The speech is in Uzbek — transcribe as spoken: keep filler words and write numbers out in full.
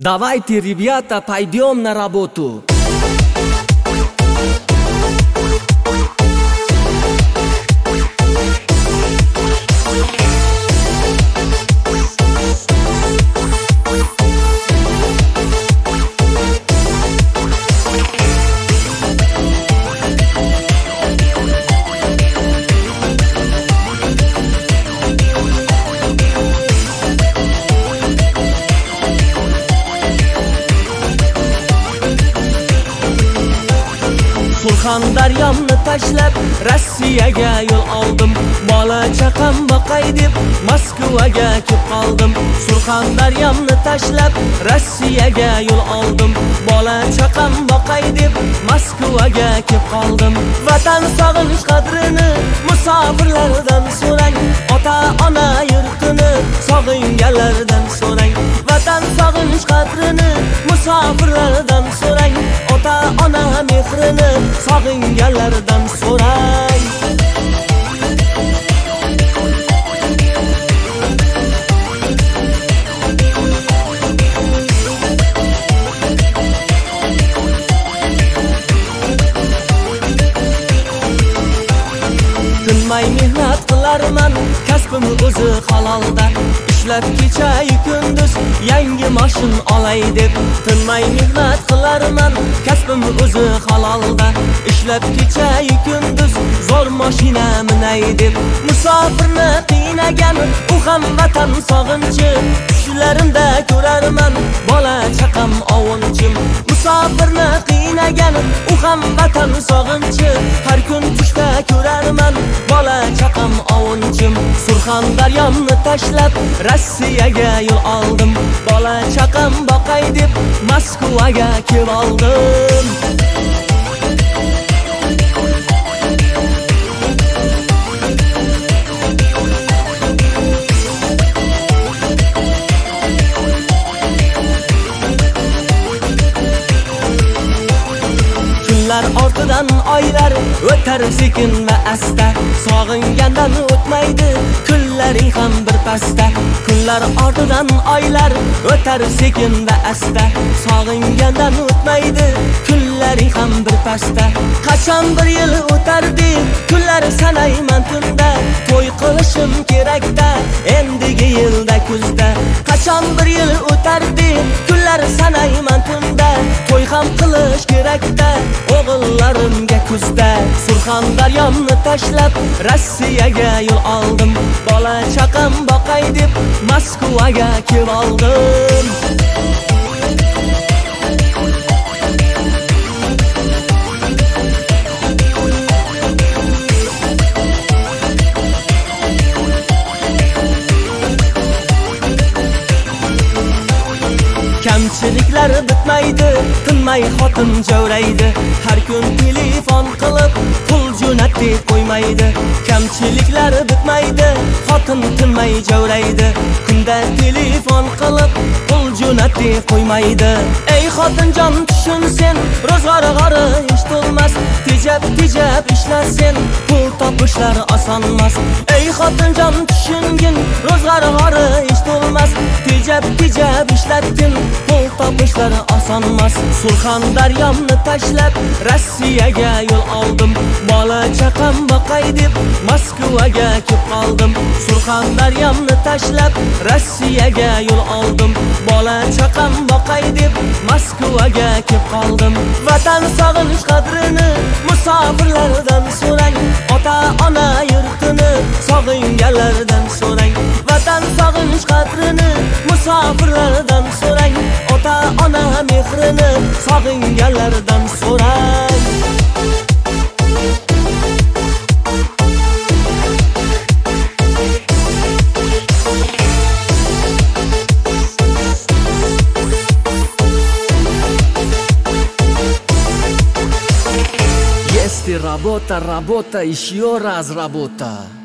Давайте, ребята, пойдем на работу. Surxondaryomni tashlab Rossiyaga yo'l oldim. Bola chaqam boqay deb Moskvaga kelib qoldim. Surxondaryomni tashlab Rossiyaga yo'l oldim. Bola chaqam boqay deb Moskvaga kelib qoldim. Vatan sog'inish qadrini musofirlardan so'rang. Ota ona yurtini sog'inganlardan so'rang. Vatan sog'inish qadrini musofirlardan so'rang. Ota ona mehrini sog'inganlardan so'rang. Tinmay mehnat qilarman, kasbim o'zi halolda. Ishlab kecha-yu kunduz yangi mashin olay deb. Tinmay mehnat qilarman, kasbim o'zi halolda. Ishlab kecha-yu kunduz zo'r mashina minay deb. Musofirni qiynagan u ham vatan sog'inchi. Tushlarimda ko'rarman bola chaqam ovunchim. Musofirni qiynagan u ham vatan sog'inchi. Har kun tushda ko'rarman bola chaqam ovunchim. Surxondaryomni tashlab Rossiyaga yo'l oldim. Bola chaqam boqay deb Moskvaga kelib oldim. Kunlar ortidan oylar o'tar sekin va asta. Sog'ingandan o'tmaydi kunlaring ham bir pasta. Kunlar ortidan oylar o'tar sekin va asta. Sog'ingandan o'tmaydi kunlaring ham bir pasta. Qachon bir yil o'tar deb kunlar sanayman tunda. To'y qilishim kerakda endigi yilda kuzda. Qachon bir yil o'tar deb kunlar sanayman tunda. To'y ham qilish kerakda o'g'illarimga kuzda. Surxondaryomni tashlab Rossiyaga yo'l oldim. Bola chaqam boqay deb Moskvaga kelib oldim. Kamchiliklar bitmaydi, tinmay xotin javraydi. Har kun telefon qilib pul jo'nat deb qo'ymaydi. Kamchiliklar bitmaydi, xotin tinmay javraydi. Kunda telefon qilib pul jo'nat deb qo'ymaydi. Ey xotinjon tushun sen, ro'zg'or g'ori ish to'lmas. Tejab tejab ishlasen, pul topishlar osonmas. Ey xotinjon tushungin, ro'zg'or g'ori ish to'lmas. Tejab tejab ishlatgin, pul topishlar osonmas. Surxondaryomni tashlab Rossiyaga yo'l oldim. Bola chaqam boqay deb Moskvaga kelib qoldim. Surxondaryomni tashlab Rossiyaga yo'l oldim. Bola chaqam boqay deb Moskvaga kelib qoldim. Vatan sog'inish qadrini musofirlardan so'rang. Ota ona yurtini sog'inganlardan so'rang. Vatan sog'inish qadrini musofirlardan so'rang. Ota ona mehrini sog'inganlardan so'rang. Если работа, работа, еще раз работа.